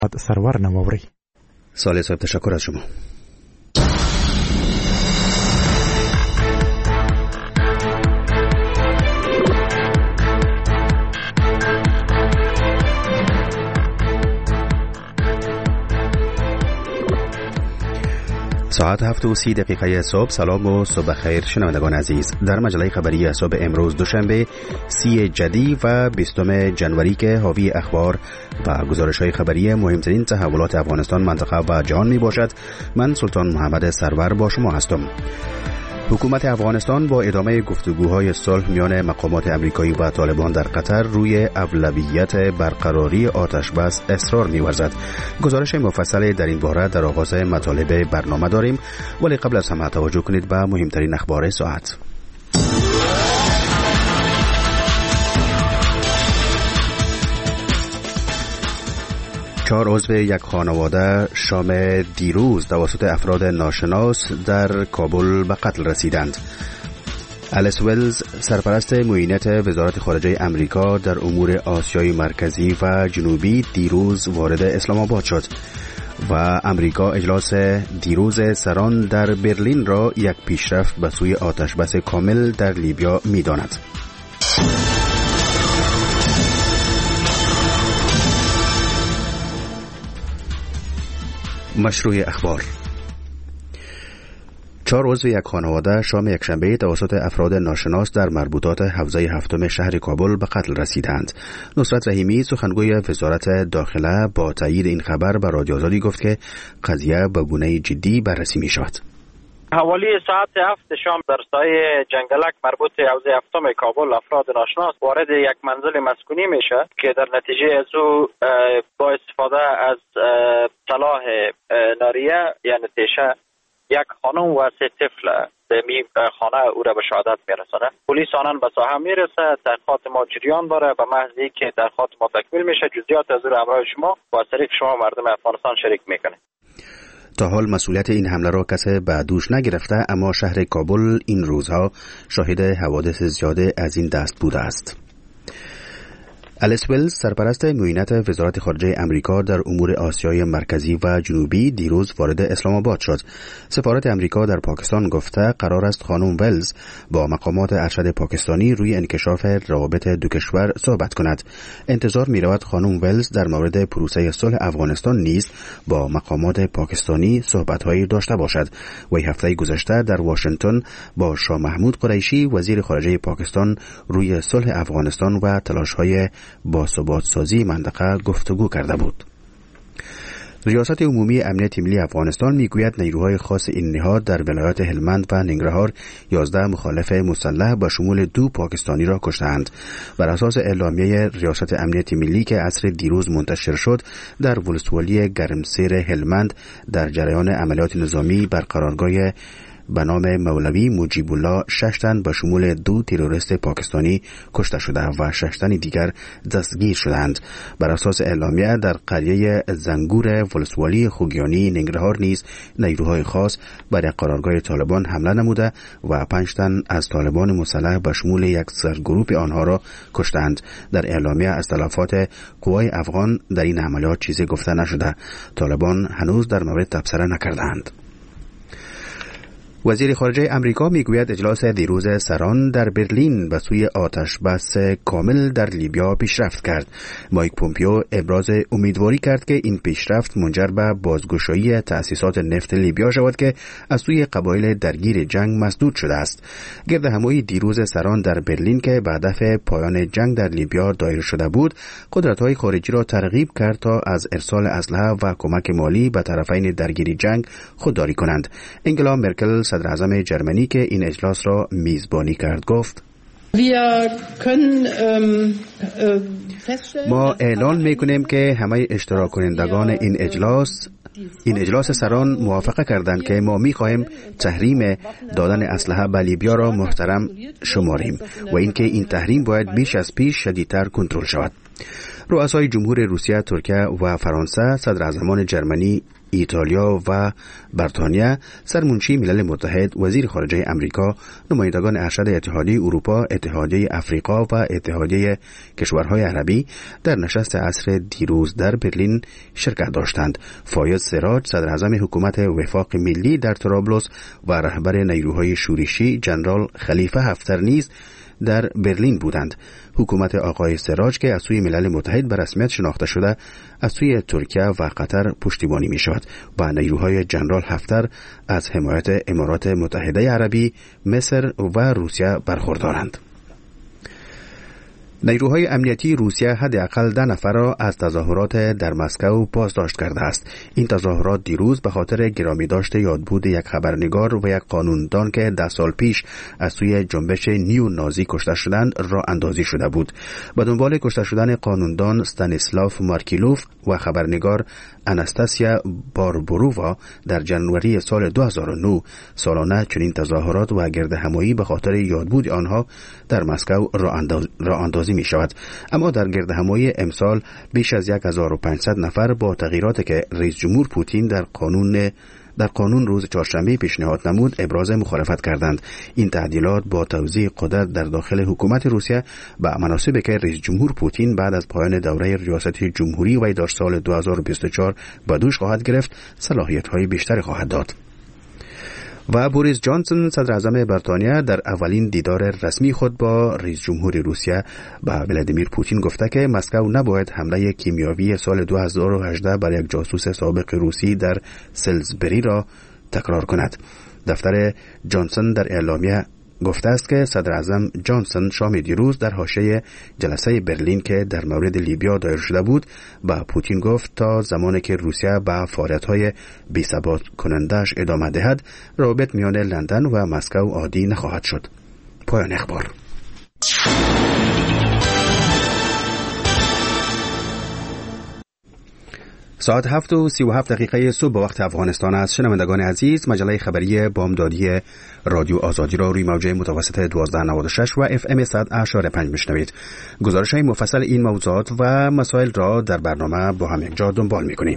سرور نواوری. صالح صاحب تشکر از شما. ساعت 7:30 صبح. سلام و صبح خیر شنوندگان عزیز. در مجله خبری صبح امروز دوشنبه 30 جدی و 20 جنوری که حاوی اخبار و گزارش‌های خبری مهمترین تحولات افغانستان، منطقه و جهان می باشد. من سلطان محمد سرور با شما هستم. حکومت افغانستان با ادامه گفتگوهای صلح میان مقامات امریکایی و طالبان در قطر روی اولویت برقراری آتشبس اصرار می‌ورزد. گزارش مفصل در این باره در آغاز مطالب برنامه داریم، ولی قبل از همه توجه کنید به مهمترین اخبار ساعت. 4 عضو یک خانواده شام دیروز توسط افراد ناشناس در کابل به قتل رسیدند. الیس ولز، سرپرست معینت وزارت خارجه امریکا در امور آسیای مرکزی و جنوبی، دیروز وارد اسلام آباد شد و امریکا اجلاس دیروز سران در برلین را یک پیشرفت به سوی آتشبس کامل در لیبیا می‌داند. مشروع اخبار. 4 عضو یک خانواده شام یکشنبه توسط افراد ناشناس در مربوطات حوزه 7 شهر کابل به قتل رسیدند. نصرت رحیمی، سخنگوی وزارت داخله، با تایید این خبر به رادیو آزادی گفت که قضیه به گونه جدی بررسی می شود. حوالی ساعت 7 شام در سایه جنگلک مربوط حوزه 7 کابل افراد ناشناس وارد یک منزل مسکونی میشه که در نتیجه از او با استفاده از سلاح ناریه یعنی تیشه یک خانم و 3 طفل در خانه او را به شهادت میرسانه. پلیس آنان به ساحه میرسه. تحقیقات ما جریان داره. به محضی که تحقیقات ما تکمیل میشه جزئیات از او همراه شما با طریق شما مردم افغانستان شریک میکنه. تا حال مسئولیت این حمله را کسی به دوش نگرفته، اما شهر کابل این روزها شاهد حوادث زیاده از این دست بوده است. الیس ولز، سرپرست معینت وزارت خارجه امریکا در امور آسیای مرکزی و جنوبی، دیروز وارد اسلام آباد شد. سفارت امریکا در پاکستان گفته قرار است خانم ولز با مقامات ارشد پاکستانی روی انکشاف روابط دو کشور صحبت کند. انتظار می رود خانم ولز در مورد پروسه صلح افغانستان نیز با مقامات پاکستانی صحبت‌هایی داشته باشد. وی هفته گذشته در واشنگتن با شاه محمود قریشی، وزیر خارجه پاکستان، روی صلح افغانستان و تلاش‌های با ثبات سازی منطقه گفتگو کرده بود. ریاست عمومی امنیت ملی افغانستان میگوید نیروهای خاص این نهاد در ولایات هلمند و ننگرهار 11 مخالف مسلح با شمول 2 پاکستانی را کشتند. بر اساس اعلامیه ریاست امنیت ملی که عصر دیروز منتشر شد، در ولسوالی گرمسیر هلمند در جریان عملیات نظامی بر قرارگاه به نام مولوی مجیب الله 6 تن به شمول 2 تروریست پاکستانی کشته شده و 6 تن دیگر دستگیر شدند. بر اساس اعلامیه در قریه زنگور ولسوالی خوگیانی ننگرهار نیز نیروهای خاص بر قرارگاه طالبان حمله نموده و 5 تن از طالبان مسلح به شمول یک سرگروه آنها را کشتند. در اعلامیه از تلفات قوای افغان در این عملیات چیزی گفته نشده. طالبان هنوز در مورد تبصره نکردند. وزیر خارجه امریکا میگوید اجلاس دیروز سران در برلین به سوی آتشبس کامل در لیبیا پیشرفت کرد. مایک پومپیو ابراز امیدواری کرد که این پیشرفت منجر به بازگشایی تأسیسات نفت لیبیا شود که از سوی قبایل درگیر جنگ مسدود شده است. گردهمایی دیروز سران در برلین که به هدف پایان جنگ در لیبیا دایر شده بود، قدرت‌های خارجی را ترغیب کرد تا از ارسال اسلحه و کمک مالی به طرفین درگیر جنگ خودداری کنند. انگلا مرکل، صدر اعظم جرمنی که این اجلاس را میزبانی کرد، گفت ما اعلان میکنیم که همه اشتراک کنندگان این اجلاس سران موافقه کردند که ما میخواهیم تحریم دادن اسلحه به لیبیا را محترم شماریم و اینکه این تحریم باید بیش از پیش شدیدتر کنترل شود. رؤسای جمهور روسیه، ترکیه و فرانسه، صدر اعظمان جرمنی ایتالیا و بریتانیا، سرمنشی ملل متحد، وزیر خارجه امریکا، نمایندگان ارشد اتحادیه اروپا، اتحادیه افریقا و اتحادیه کشورهای عربی در نشست عصر دیروز در برلین شرکت داشتند. فایز سراج، صدر اعظم حکومت وفاق ملی در طرابلس و رهبر نیروهای شورشی جنرال خلیفه حفتر نیز در برلین بودند. حکومت آقای سراج که از سوی ملل متحد به رسمیت شناخته شده، از سوی ترکیه و قطر پشتیبانی می شود و نیروهای جنرال حفتر از حمایت امارات متحده عربی، مصر و روسیه برخوردارند. نیروهای امنیتی روسیه حداقل 10 نفر را از تظاهرات در مسکو بازداشت کرده است. این تظاهرات دیروز به خاطر گرامی داشت یادبود یک خبرنگار و یک قانوندان که 10 سال پیش از سوی جنبش نیو نازی کشته شدند راه اندازی شده بود. به دنبال کشته شدن قانوندان استانیسلاف مارکیلوف و خبرنگار اناستاسیا باربرووا در جنوری سال 2009 سالانه چنین تظاهرات و گردهمایی به خاطر یادبود آنها در مسکو راه اندازی می شود. اما در گردهمایی امسال بیش از 1500 نفر با تغییراتی که رئیس جمهور پوتین در قانون روز چهارشنبه پیشنهاد نمود ابراز مخالفت کردند. این تعدیلات با توزیع قدرت در داخل حکومت روسیه به مناسبی که رئیس جمهور پوتین بعد از پایان دوره ریاست جمهوری وی در سال 2024 به دوش خواهد گرفت، صلاحیت‌های بیشتری خواهد داد. و بوریس جانسون، صدر اعظم بریتانیا، در اولین دیدار رسمی خود با رئیس جمهور روسیه به ولادیمیر پوتین گفته که مسکو نباید حمله کیمیاوی سال 2018 بر یک جاسوس سابق روسی در سلزبری را تکرار کند. دفتر جانسون در اعلامیه گفته است که صدر اعظم جانسون شام دیروز در حاشیه جلسه برلین که در مورد لیبیا دایر شده بود با پوتین گفت تا زمانی که روسیه به فعالیت‌های بی‌ثبات کننده‌اش ادامه دهد، روابط میان لندن و مسکو عادی نخواهد شد. پایان اخبار. ساعت 7:37 صبح به وقت افغانستان است. شنوندگان عزیز، مجله خبری بامدادی رادیو آزادی را روی موج متوسط 1296 و FM 100.5 میشنوید. گزارش‌های مفصل این موضوعات و مسائل را در برنامه با هم یکجا دنبال می‌کنیم.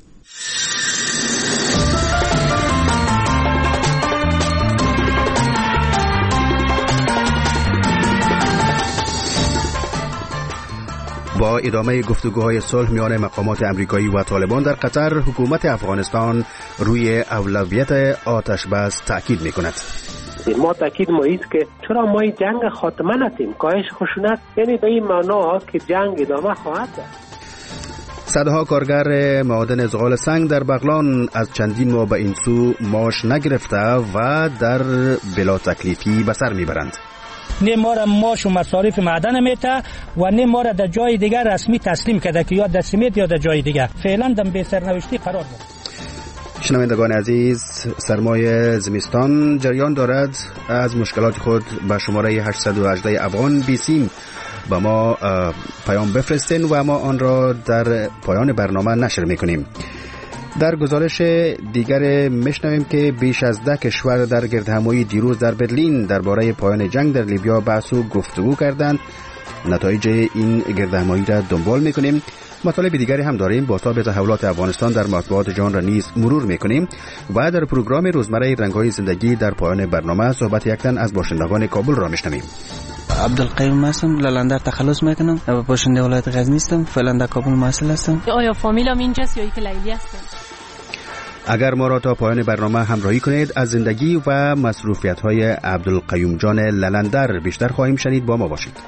با ادامه گفتگوهای صلح میان مقامات امریکایی و طالبان در قطر، حکومت افغانستان روی اولویت آتش بس تاکید میکند. ما تاکید ما است که چرا ما این جنگ خاتمه ندیم؟ کاهش خشونت یعنی به این معنا که جنگ ادامه خواهد داشت. صدها کارگر معادن زغال سنگ در بغلان از چندین ماه به این سو معاش نگرفته و در بلا تکلیفی به سر میبرند. نه ما را معاش و مصارف معدن میته و نه ما را در جای دیگر رسمی تسلیم کرده که یا در سمیت یا در جای دیگر. فعلا در به سرنوشتی قرار داد. شنوندگان عزیز، سرمای زمستان جریان دارد. از مشکلات خود به شماره 818 افغان بیسیم با ما پیام بفرستین و ما آن را در پایان برنامه نشر میکنیم. در گزارش دیگر میشنویم که بیش از 10 کشور در گردهمایی دیروز در برلین درباره پایان جنگ در لیبیا بحث و گفتگو کردند. نتایج این گردهمایی را دنبال میکنیم. مطالب دیگری هم داریم. با تابع تحولات افغانستان در مطبوعات جهان را نیز مرور میکنیم و در پروگرام روزمره رنگ‌های زندگی در پایان برنامه صحبت یک تن از باشندگان کابل را میشنویم. عبدالقیوم هستم، لالندر تخلص میکنم، باشنده ولایت غزنی هستم، فعلا در کابل محصل هستم. آیا فامیلم اینجاست یا اینکه لیلی هستم؟ اگر ما را تا پایان برنامه همراهی کنید، از زندگی و مصروفیت‌های عبدالقیوم جان لالندر بیشتر خواهیم شنید. با ما باشید.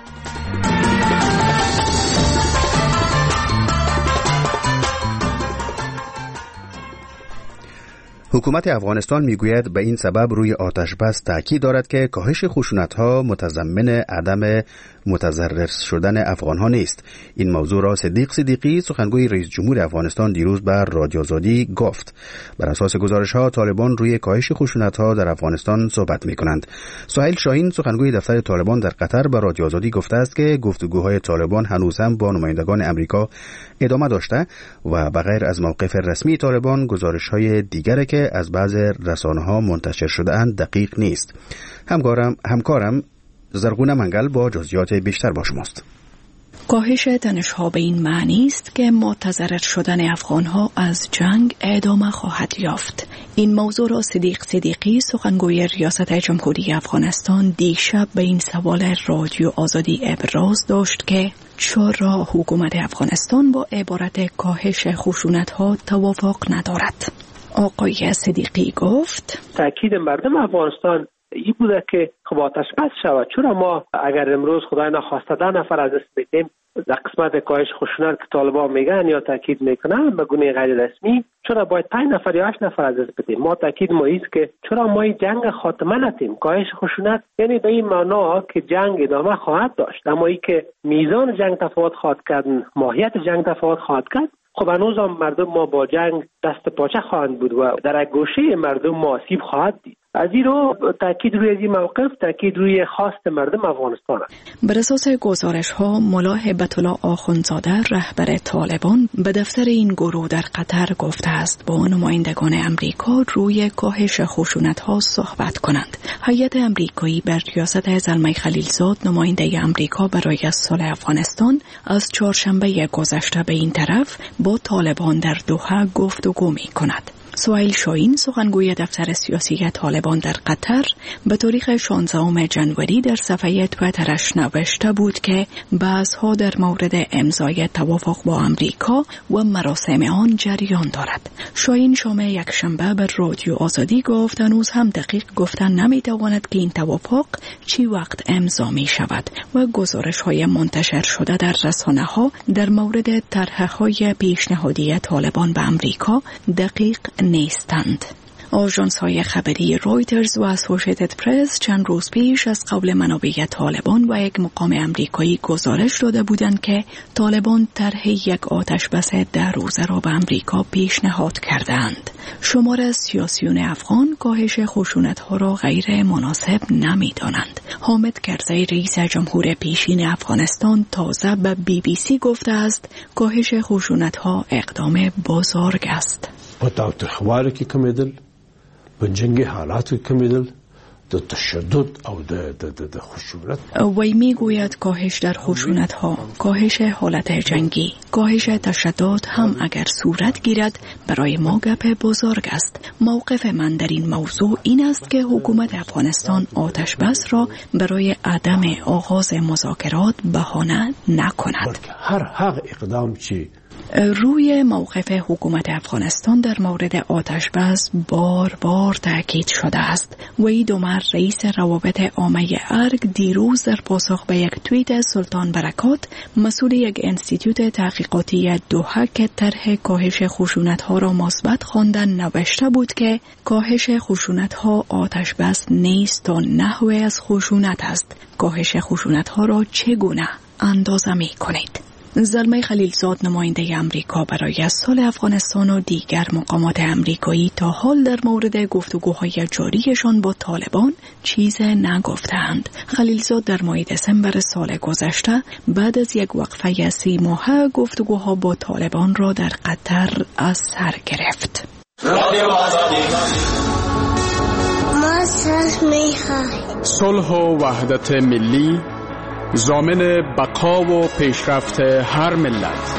حکومت افغانستان میگوید به این سبب روی آتش بس تاکید دارد که کاهش خشونت‌ها متضمن عدم متضرر شدن افغان‌ها نیست. این موضوع را صدیق صدیقی، سخنگوی رئیس جمهور افغانستان، دیروز بر رادیو آزادی گفت. بر اساس گزارش‌ها طالبان روی کاهش خشونت‌ها در افغانستان صحبت می‌کنند. سهیل شاهین، سخنگوی دفتر طالبان در قطر، بر رادیو آزادی گفته است که گفتگوهای طالبان هنوز هم با نمایندگان امریکا ادامه داشته و بغیر از موقف رسمی طالبان گزارش‌های دیگری که از بعض رسانه‌ها منتشر شده اند دقیق نیست. همکارم زرغونه منگل با جزئیات بیشتر با شماست. کاهش تنش‌ها به این معنی است که متضرر شدن افغان‌ها از جنگ ادامه خواهد یافت. این موضوع را صدیقی سخنگوی ریاست جمهوری افغانستان دیشب به این سوال رادیو آزادی ابراز داشت که چرا حکومت افغانستان با عبارت کاهش خشونت‌ها توافق ندارد. آقای صدیقی گفت تأکید مردم افغانستان این بوده که خب آتش بس شود. چرا ما اگر امروز خدای نخواسته 10 نفر از دست بدیم در قسمت کاهش خشونت که طالبان میگن یا تاکید میکنن به گونه غیر رسمی، چرا باید 5 نفر یا 8 نفر از دست بدیم؟ ما تاکید ما است که چرا ما این جنگ خاتمه ندیم. کاهش خشونت یعنی به این معنا که جنگ ادامه خواهد داشت، اما ای که میزان جنگ تفاوت خواهد کرد، ماهیت جنگ تفاوت خواهد کرد. خب هنوز هم مردم ما با جنگ دست پاچه خواهند بود و در گوشه مردم ما آسیب خواهد دید. از این رو تاکید روی این موقف، تاکید روی خواست مردم افغانستان است. بر اساس گزارش ها ملا هیبت الله آخوندزاده رهبر طالبان به دفتر این گروه در قطر گفته است با نمایندگان امریکا روی کاهش خشونت ها صحبت کنند. هیئت امریکایی بر ریاست زلمه خلیلزاد نماینده امریکا برای صلح افغانستان از چهارشنبه گذشته به این طرف با طالبان در دوحه گفتگو می کند. سهیل شاهین سخنگوی دفتر سیاسی طالبان در قطر به تاریخ 16 ژانویه در صفحه توییترش نوشته بود که بحث‌ها در مورد امضای توافق با امریکا و مراسم آن جریان دارد. شاهین شام یکشنبه به رادیو آزادی گفت هنوز هم دقیق گفتن نمی‌تواند که این توافق چی وقت امضا می‌شود و گزارش‌های منتشر شده در رسانه‌ها در مورد طرح‌های پیشنهادی طالبان به امریکا دقیق نیستند. آژانس‌های خبری رویترز و اسوسییتد پرس چند روز پیش از قول منابع طالبان و یک مقام امریکایی گزارش داده بودند که طالبان طرح یک آتش‌بس 10 روزه را به امریکا پیشنهاد کردند. شمار از سیاسیون افغان کاهش خشونت‌ها را غیر مناسب نمی‌دانند. حامد کرزی رئیس جمهور پیشین افغانستان تازه به BBC گفته است کاهش خشونت‌ها اقدام بزرگ است. په تاوتریخوالي کې کمیدل، په جنگي حالاتو کې کمیدل، د تشدد او د خشونت. وی میگوید کاهش در خشونت ها، کاهش حالت جنگی، کاهش تشدد هم اگر صورت گیرد برای ما گپ بزرگ است. موقف من در این موضوع این است که حکومت افغانستان آتش بس را برای عدم آغاز مذاکرات بهانه نکند. هر اقدام چی روی موقف حکومت افغانستان در مورد آتش بس بار تأکید شده است. وحید عمر رئیس روابط عامه ارگ دیروز در پاسخ به یک توییت سلطان برکات مسئول یک انستیتوت تحقیقاتی دوحه که طرح کاهش خشونت ها را مثبت خواندن نوشته بود که کاهش خشونت ها آتش بس نیست و نحوه از خشونت است. کاهش خشونت ها را چگونه اندازه می کنید؟ زلمه خلیلزاد نماینده امریکا برای صلح افغانستان و دیگر مقامات امریکایی تا حال در مورد گفتگوهای جاریشان با طالبان چیز نگفتند. خلیلزاد در ماه دسامبر سال گذشته بعد از یک وقفه 3 ماهه گفتگوها با طالبان را در قطر از سر گرفت. ما صلح می‌خواهیم. صلح و وحدت ملی ضامن بقا و پیشرفت هر ملت.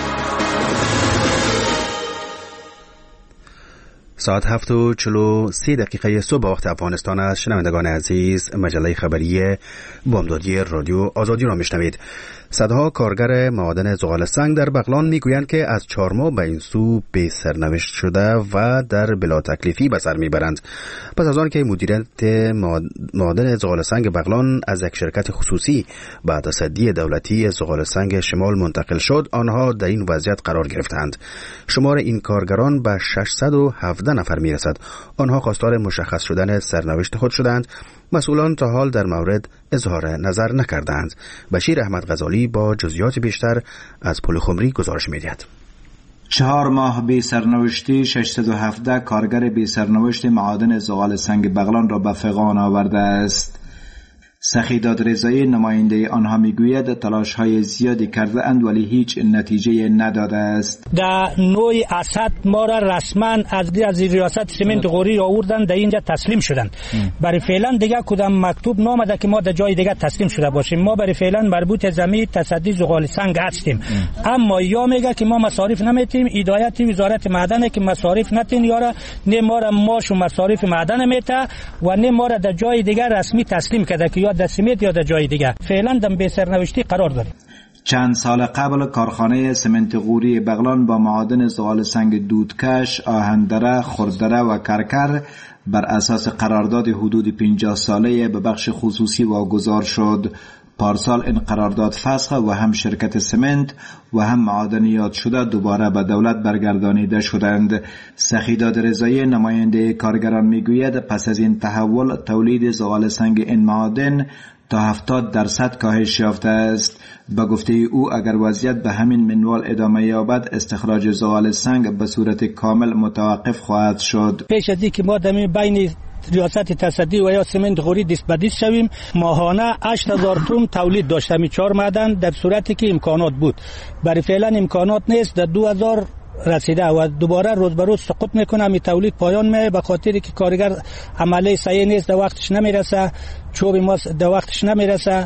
ساعت 7:43 صبح وقت افغانستان است. شنوندگان عزیز، مجله خبری بامدادی رادیو آزادی را میشنوید. صدها کارگر معادن زغال سنگ در بغلان میگویند که از 4 ماه به این سو به سرنوشت شده و در بلا تکلیفی به سر میبرند. پس از آن که مدیریت معادن زغال سنگ بغلان از یک شرکت خصوصی به تصدی دولتی زغال سنگ شمال منتقل شد، آنها در این وضعیت قرار گرفتند. شمار این کارگران به 617 نفر میرسد. آنها خواستار مشخص شدن سرنوشت خود شدند. مسئولان تا حال در مورد اظهار نظر نکردند. بشیر احمد غزالی با جزئیات بیشتر از پل خمری گزارش می‌دهد. 4 ماه بی سرنوشتی 617 کارگر بی سرنوشت معادن زغال سنگ بغلان را به فغان آورده است. سخیداد رضایی نماینده آنها میگوید تلاش‌های زیادی کرده اند ولی هیچ نتیجه نداده است. در نوع اسد ما را رسما از ریاست سمنت غوری آوردن در اینجا تسلیم شدن. برای فعلا دیگه کدام مکتوب نامده که ما در جای دیگه تسلیم شده باشیم. ما برای فعلا مربوط زمین تصدی زغال سنگ هستیم. اما یا میگه که ما مصارف نمیتیم، هدایت وزارت معدن که مصارف نتین یاره، نه ما را ماش و مصارف معدن میته و نه ما را در جای دیگه رسمی تسلیم کرده که یا در سمنت یا در جای دیگه. فعلا در به سرنوشتی قرار داریم. چند سال قبل کارخانه سمنت غوری بغلان با معادن زغال سنگ دودکش، آهندره، خردره و کرکر بر اساس قرارداد حدود 50 ساله به بخش خصوصی واگذار شد. پارسال این قرارداد فسخ و هم شرکت سمنت و هم معادنیات شده دوباره به دولت برگردانیده شدند. سخیداد رضایی نماینده کارگران میگوید پس از این تحول تولید زغال سنگ این معادن تا 70% کاهش یافته است. به گفته او اگر وضعیت به همین منوال ادامه یابد استخراج زغال سنگ به صورت کامل متوقف خواهد شد. پیش از اینکه ما بین ریاست تصدی و یا سمنت غوری دست به دست شویم، ماهانه 8000 تن تولید داشتیم 4 معدن در صورتی که امکانات بود. برای فعلا امکانات نیست، در 2000 رسیده و دوباره روز به روز سقوط میکنه. می تولید پایان می به خاطر که کارگر عمله صحیح نیست، در وقتش نمیرسه، چوب ما در وقتش نمیرسه،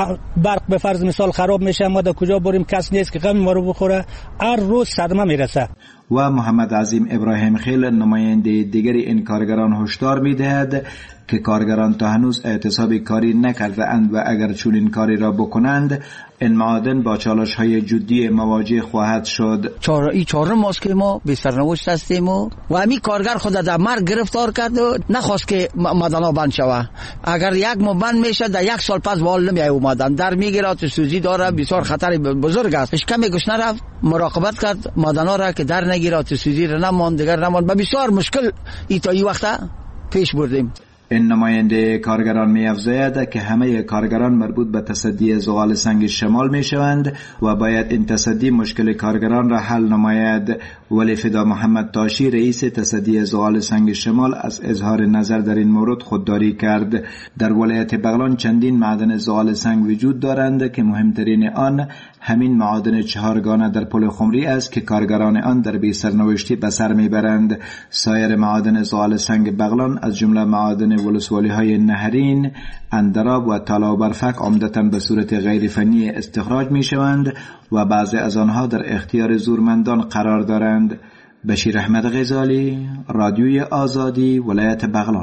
برق به فرض مثال خراب میشه، ما در کجا بریم، کس نیست که غم ما رو بخوره، هر روز صدمه میرسه. و محمد عظیم ابراهیم خیل نماینده دیگری این کارگران هشدار میدهد که کارگران تا هنوز اعتصاب کاری نکرده اند و اگر چنین کاری را بکنند این معادن با چالش‌های جدی مواجه خواهد شد. چهارم ماست که ما به سرنوشت هستیم و همین کارگر خود در مرگ گرفتار کرد و نخواست که معدن‌ها بند شود. اگر یک ماه بند میشه در 1 سال پس وال نمی اومدن در میگیرات سوزی داره، بسیار خطر بزرگ است. هیچ کمی گوش نرفت، مراقبت کرد معدن‌ها را که در نگیرات سوزی را نماند، دیگر نماند. بسیار مشکل تا این وقت پیش بردیم. این نماینده کارگران می افزاید که همه کارگران مربوط به تصدی زغال سنگ شمال می شوند و باید این تصدی مشکل کارگران را حل نماید. ولی فدا محمد تاشی رئیس تصدی زغال سنگ شمال از اظهار نظر در این مورد خودداری کرد. در ولایت بغلان چندین معدن زغال سنگ وجود دارند که مهمترین آن همین معادن 4 گانه در پل خمری است که کارگران آن در بی سرنوشتی به سر میبرند. سایر معادن زغال سنگ بغلان از جمله معادن ولسوالی های نهرین، اندراب و طلا و برفک عمدتاً به صورت غیر فنی استخراج می شوند و بعضی از آنها در اختیار زورمندان قرار دارند. بشیر احمد غزالی، رادیوی آزادی، ولایت بغلان.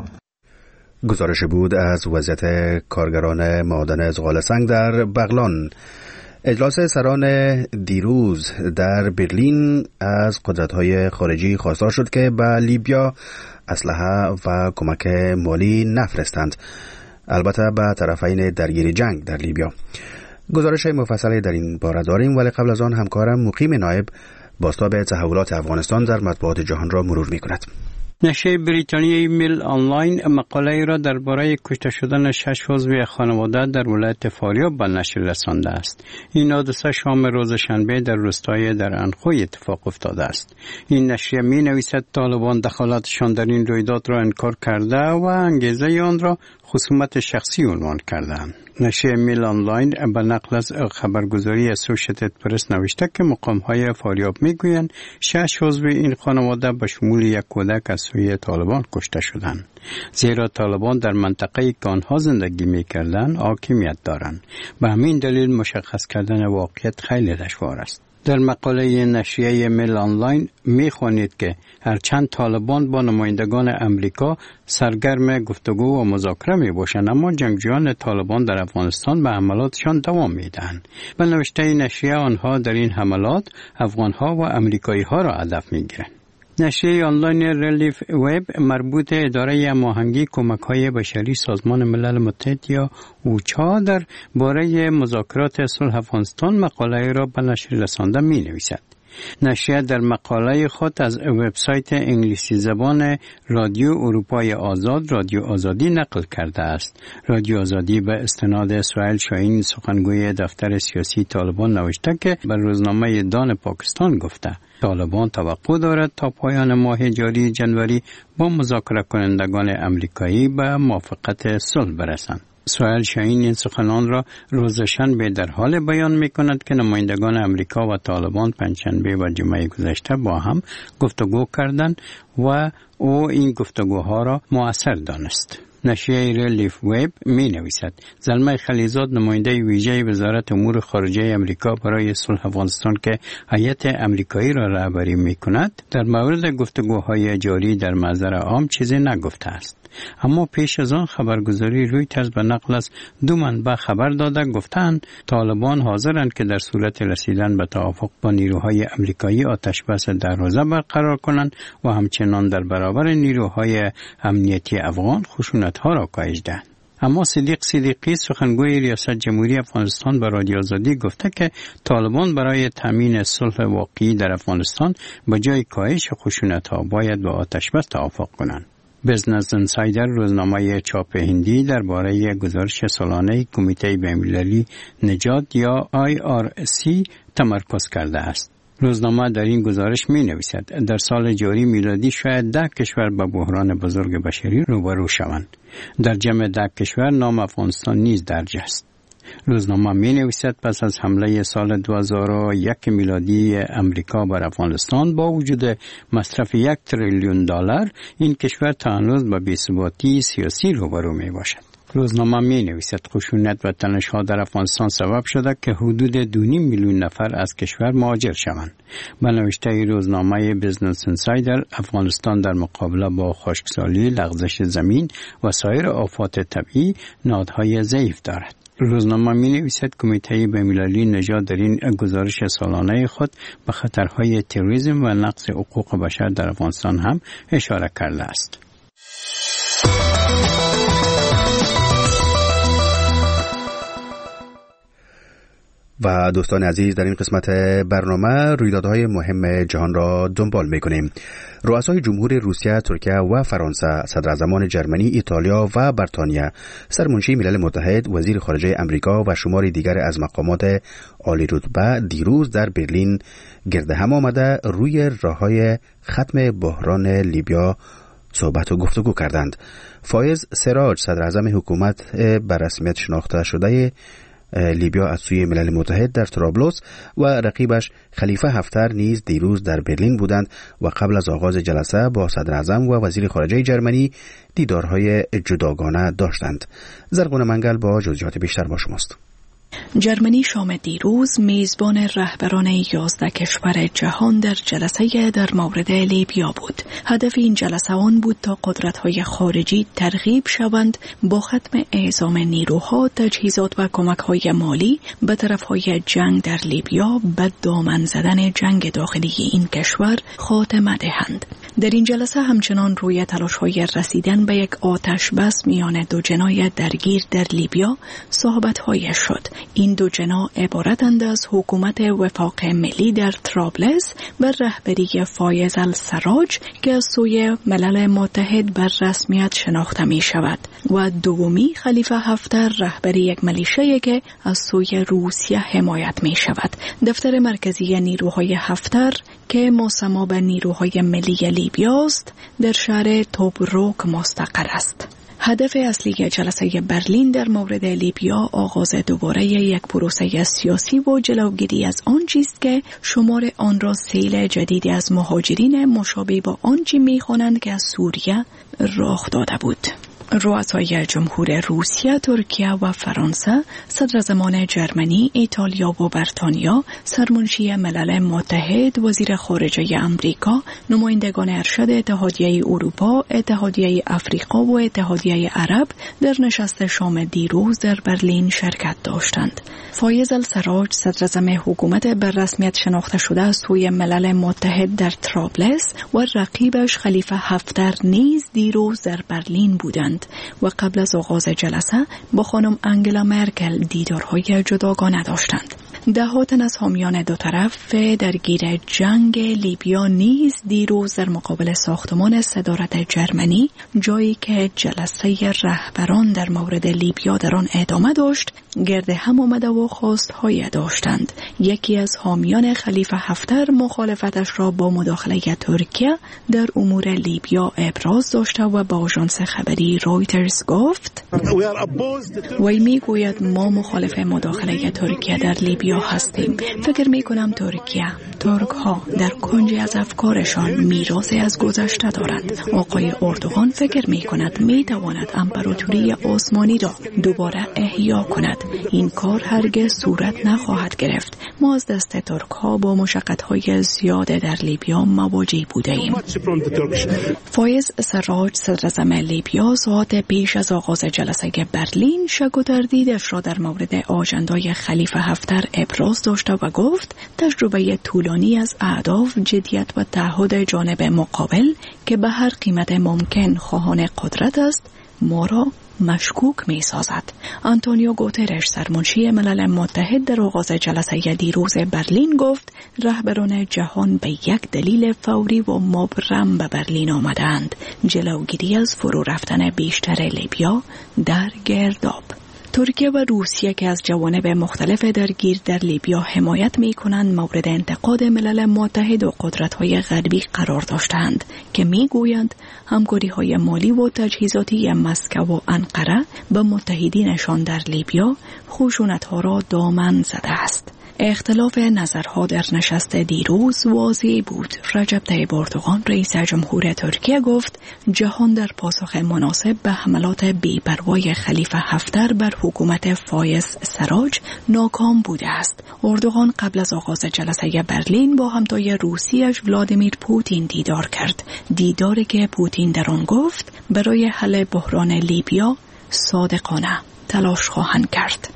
گزارش بود از وضعیت کارگران معادن زغال سنگ در بغلان. اجلاس سران دیروز در برلین از قدرت‌های خارجی خواستار شد که به لیبیا اسلحه و کمک مالی نفرستند، البته به طرفین درگیر جنگ در لیبیا. گزارش مفصلی در این باره داریم، ولی قبل از آن همکارم مقیم نایب بازتاب تحولات افغانستان در مطبوعات جهان را مرور می‌کند. نشریه بریتانیایی میل آنلاین مقاله‌ای را درباره کشته شدن 6 عضو خانواده در ولایت فاریاب به نشر رسانده است. این حادثه شام روز شنبه در روستای در انخوی اتفاق افتاده است. این نشریه می‌نویسد طالبان دخالتشان در این رویداد را انکار کرده و انگیزه آن را خصومت شخصی عنوان کردند. نشریه میل آنلاین به نقل از خبرگزاری اسوشیتد پرس نوشته که مقام‌های فاریاب میگویند 6 عضو این خانواده به شمول یک کودک از سوی طالبان کشته شدند، زیرا طالبان در منطقه‌ای که آنها زندگی می‌کردند حاکمیت دارند. به همین دلیل مشخص کردن واقعیت خیلی دشوار است. در مقاله نشریه میل آنلاین می‌خوانید که هرچند طالبان با نمایندگان امریکا سرگرم گفتگو و مذاکره می‌باشند، اما جنگجویان طالبان در افغانستان به حملاتشان دوام می‌دهند. به نوشته نشریه آنها در این حملات افغان‌ها و امریکایی‌ها را هدف می‌گیرند. نشریه آنلاین ریلیف وب مربوط اداره هماهنگی کمک‌های بشری سازمان ملل متحد یا اوچا در باره مذاکرات صلح افغانستان مقاله را به نشر رسانده می‌نویسد. نشریه در مقاله خود از وبسایت انگلیسی زبان رادیو اروپای آزاد، رادیو آزادی نقل کرده است. رادیو آزادی به استناد اسرائیل شاهین سخنگوی دفتر سیاسی طالبان نوشته که بر روزنامه دان پاکستان گفته طالبان توقع دارد تا پایان ماه جاری جنوری با مذاکره کنندگان امریکایی به موافقت صلح برسند. سهیل شاهین این سخنان را روز شنبه در حال بیان می کند که نمایندگان امریکا و طالبان پنجشنبه و جمعه گذشته با هم گفتگو کردند و او این گفتگوها را مؤثر دانست. نشریه لیف ویب می نویسد زلمه خلیزاد نماینده ویژه وزارت امور خارجه امریکا برای صلح افغانستان که هیئت امریکایی را رهبری می کند در مورد گفتگوهای جاری در محضر عام چیزی نگفته است. اما پیش از آن خبرگزاری رویترز به نقل از دو منبع خبر داده گفتند طالبان حاضرند که در صورت رسیدن به توافق با نیروهای امریکایی آتش بس در روزه برقرار کنند و همچنان در برابر نیروهای امنیتی افغان خشونت‌ها را کاهش دهند. اما صدیق صدیقی سخنگوی ریاست جمهوری افغانستان به رادیو آزادی گفته که طالبان برای تامین صلح واقعی در افغانستان به جای کاهش خشونت‌ها باید با آتش بس توافق کنند. بزنس انسایدر روزنامه چاپ هندی درباره گزارش سالانه کمیته بین‌المللی نجات یا IRC تمرکز کرده است. روزنامه در این گزارش می نویسد در سال جاری میلادی شاید 10 کشور به بحران بزرگ بشری روبرو شوند. در جمع 10 کشور نام افغانستان نیز درج است. روزنامه می نویسد پس از حمله سال 2001 میلادی امریکا بر افغانستان با وجود مصرف 1 تریلیون دلار این کشور تا هنوز به بی‌ثباتی سیاسی روبرو می باشد. روزنامه می نویسد خشونت و تنش‌ها در افغانستان سبب شده که حدود 2.5 میلیون نفر از کشور مهاجر شوند. به نوشته روزنامه بزنس انسایدر افغانستان در مقابله با خشکسالی، لغزش زمین و سایر آفات طبیعی نهادهای ضعیف دارد. روزنامه می نویسد کمیته بین‌المللی نژاد در این گزارش سالانه خود به خطرهای تروریسم و نقض حقوق بشر در افغانستان هم اشاره کرده است. و دوستان عزیز در این قسمت برنامه رویدادهای مهم جهان را دنبال می‌کنیم. رؤسای جمهور روسیه، ترکیه و فرانسه، صدراعظمان جرمنی، ایتالیا و بریتانیا، سرمنشی ملل متحد، وزیر خارجه امریکا و شماری دیگر از مقامات عالی رتبه دیروز در برلین گرد هم آمده روی راه‌های ختم بحران لیبیا صحبت و گفتگو کردند. فایز سراج، صدراعظم حکومت به رسمیت شناخته شده لیبیا از سوی ملل متحد در طرابلس و رقیبش خلیفه حفتر نیز دیروز در برلین بودند و قبل از آغاز جلسه با صدراعظم و وزیر خارجه جرمنی دیدارهای جداگانه داشتند. زرغون منگل با جزئیات بیشتر با شماست. جرمنی شام دیروز میزبان رهبران 11 کشور جهان در جلسه در مورد لیبیا بود. هدف این جلسه آن بود تا قدرت‌های خارجی ترغیب شوند با ختم اعزام نیروها، تجهیزات و کمک‌های مالی به طرف‌های جنگ در لیبیا به دامن زدن جنگ داخلی این کشور خاتمه دهند. در این جلسه همچنان روی تلاش‌های رسیدن به یک آتش بس میان دو جناح درگیر در لیبیا صحبت‌های شد. این دو جناح عبارتند از حکومت وفاق ملی در طرابلس بر رهبری فایز السراج که از سوی ملل متحد بر رسمیت شناخته می شود و دومی خلیفه حفتر رهبری یک ملیشه که از سوی روسیه حمایت می شود. دفتر مرکزی نیروهای حفتر که مسما به نیروهای ملی لیبیاست در شهر توبروک مستقر است. هدف اصلی جلسه برلین در مورد لیبیا آغاز دوباره یک پروسه سیاسی و جلوگیری از آن چیست که شمار آن را سیل جدیدی از مهاجرین مشابه با آنچه می‌خوانند که از سوریه رخ داده بود. رؤسای جمهور روسیه، ترکیه و فرانسه، صدراعظمان جرمنی، ایتالیا و بریتانیا، سرمنشی ملل متحد، وزیر خارجه امریکا، نمایندگان ارشد اتحادیه اروپا، اتحادیه افریقا و اتحادیه عرب در نشست شام دیروز در برلین شرکت داشتند. فایز السراج، صدراعظم حکومت به رسمیت شناخته شده از سوی ملل متحد در طرابلس و رقیبش خلیفه حفتر نیز دیروز در برلین بودند و قبل از آغاز جلسه با خانم انگلا مرکل دیدارهای جداگانه داشتند. ده‌ها تن از حامیان دو طرف درگیر جنگ لیبیا نیز دیروز در مقابل ساختمان صدارت جرمنی، جایی که جلسه رهبران در مورد لیبیا در آن ادامه داشت، گرد هم آمده و خواست‌های داشتند. یکی از حامیان خلیفه حفتر مخالفتش را با مداخله ترکیه در امور لیبیا ابراز داشته و با آژانس خبری رویترز گفت وی میگوید ما مخالف مداخله ترکیه در لیبیا هستیم. فکر میکنم ترک ها در کنجی از افکارشان میراثی از گذشته دارند. آقای اردوغان فکر میکند میتواند امپراتوری عثمانی را دوباره احیا کند. این کار هرگز صورت نخواهد گرفت. ما از دست ترک ها با مشقت های زیاد در لیبیا مواجه بوده ایم. فایز سراج صدراعظم لیبیا ساعت پیش از آغاز جلسه برلین شک و تردیدش را در مورد آژندای خلیفه حفتر ابراز داشته و گفت تجربه طولانی از اهداف، جدیت و تعهد جانب مقابل که به هر قیمت ممکن خواهان قدرت است ما را مشکوک می سازد. آنتونیو گوترش سرمنشی ملل متحد در آغاز جلسه دیروز برلین گفت رهبران جهان به یک دلیل فوری و مبرم به برلین آمدند: جلوگیری از فرو رفتن بیشتر لیبیا در گرداب. ترکیه و روسیه که از جوانب مختلف درگیر در لیبیا حمایت می کنند مورد انتقاد ملل متحد و قدرت‌های غربی قرار داشتند که می گویند همکاری‌های مالی و تجهیزاتی مسکو و انقره به متحدینشان در لیبیا خشونت‌ها را دامن زده است. اختلاف نظرها در نشست دیروز واضح بود. رجب طیب اردوغان رئیس جمهور ترکیه گفت جهان در پاسخ مناسب به حملات بی‌پروای خلیفه حفتر بر حکومت فایز سراج ناکام بوده است. اردوغان قبل از آغاز جلسه برلین با همتای روسیش ولادیمیر پوتین دیدار کرد. دیداری که پوتین در آن گفت برای حل بحران لیبیا صادقانه تلاش خواهند کرد.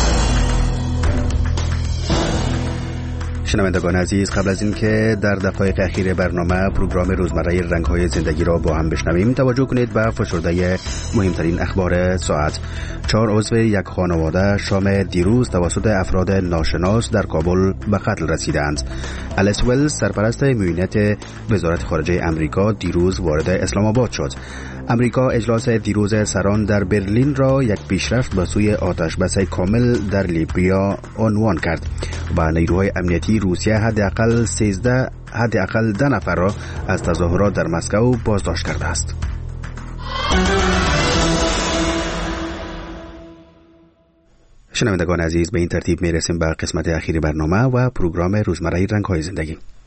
شنوندگان عزیز، قبل از اینکه در دقایق اخیر برنامه پروگرام روزمره رنگ‌های زندگی را با هم بشنویم، توجه کنید به فشرده مهمترین اخبار ساعت. 4 عضو یک خانواده شام دیروز توسط افراد ناشناس در کابل به قتل رسیدند. الیس ولز سرپرست معاونت وزارت خارجه امریکا دیروز وارد اسلام آباد شد. امریکا اجلاس دیروز سران در برلین را یک پیشرفت به سوی آتشبس کامل در لیبیا عنوان کرد و نیروهای امنیتی روسیه حداقل 10 نفر را از تظاهرات در مسکو بازداشت کرده است. شنوندگان عزیز، به این ترتیب میرسیم به قسمت اخیر برنامه و پروگرام روزمره رنگ‌های زندگی.